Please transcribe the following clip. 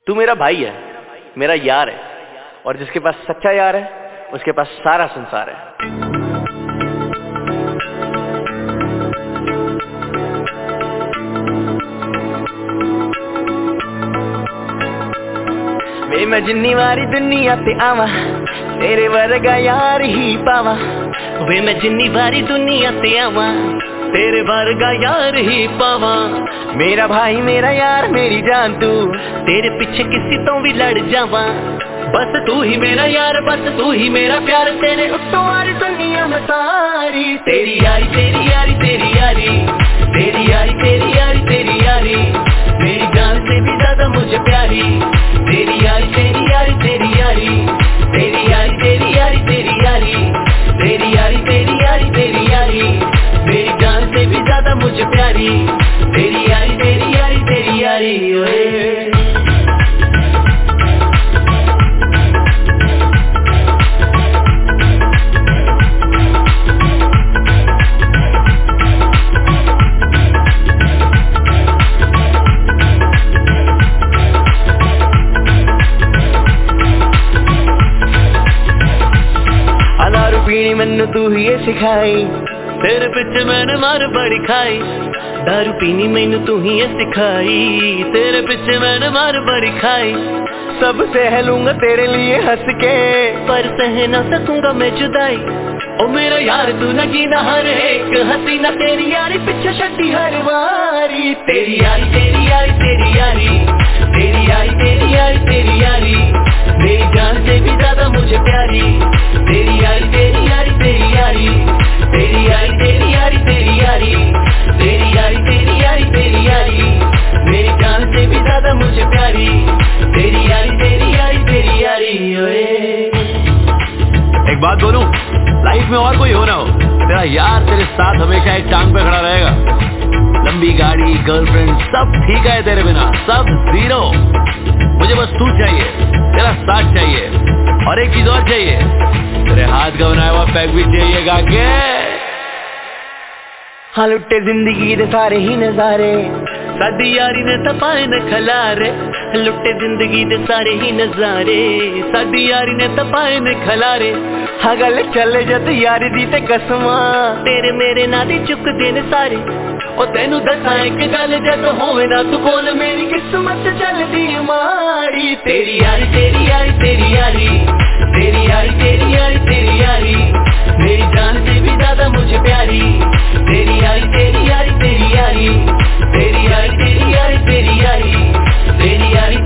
तू मेरा भाई है, मेरा यार है, और जिसके पास सच्चा यार है उसके पास सारा संसार है। वे मैं जिन्नी वारी दुनिया ते आवा तेरे वर्गा यार ही पावा। वे मैं जिन्नी वारी दुनिया ते आवा तेरे वर्गा यार ही पावा। मेरा भाई मेरा यार मेरी जान तू, तेरे पीछे किसी तो भी लड़ जावा। बस तू ही मेरा यार, बस तू ही मेरा प्यार, तेरे उत्तों वारी दुनिया में सारी। तेरी यारी तेरी यारी तेरी यारी, तेरी यारी तेरी यारी तेरी यारी, मेरी जान से भी ज्यादा मुझे प्यारी। तेरी यारी तेरी यारी तेरी यारी, तेरी यारी तेरी यारी तेरी यारी, तेरी यारी तेरी यारी तेरी यारी, मेरी जान से भी ज्यादा मुझे प्यारी। तेरी यारी तेरी यारी तेरी यारी ओए। पीनी मैनू तू ही सिखाई, तेरे पिछे मैंने मार बड़ी खाई। दारू पीनी मैनू तू ही सिखाई, तेरे पिछे मैंने मार बड़ी खाई। सब सह लूंगा तेरे लिए हंस के, पर सह ना सकूंगा मैं जुदाई। ओ मेरा यार तू न जीना हर एक हसीना, तेरी यारी पीछे छड्डी हर वारी। तेरी यारी तेरी यारी तेरी यारी, तेरी यारी तेरी यारी तेरी यारी, मेरी जान से भी ज्यादा मुझे प्यारी। तेरी यारी तेरी यारी तेरी यारी, तेरी यारी तेरी यारी तेरी यारी, तेरी यारी तेरी यारी तेरी यारी, मेरी जान से भी ज्यादा मुझे प्यारी। तेरी यारी तेरी यारी तेरी यारी ओए। एक बात बोलूं, लाइफ में और कोई हो ना हो, तेरा यार तेरे साथ हमेशा एक टांग पे खड़ा रहेगा। लंबी गाड़ी गर्लफ्रेंड सब ठीक है तेरे बिना, सब जीरो। मुझे बस तू चाहिए, तेरा साथ चाहिए, और एक चीज और चाहिए, तेरे हाथ का बनाया हुआ पैक भी चाहिए गाके। हाँ लुट्टे जिंदगी दे सारे ही नजारे, साडी यारी ने तपाए न खलारे। लुट्टे जिंदगी दे सारे ही नजारे, साडी यारी ने तपाए न खलारे। हाँ गल चले जद यारी दी ते कसमा, तेरे मेरे ना दी चुक देने सारे। ओ तेनू दसा एक गल, जद होवे ना तू कोल मेरी किस्मत चलदी माड़ी। तेरी यारी तेरी यारी तेरी यारी, तेरी यारी तेरी यारी तेरी यारी, मेरी जान से भी ज्यादा मुझे प्यारी। तेरी यारी तेरी यारी तेरी यारी, तेरी यारी तेरी यारी तेरी यारी, तेरी यारी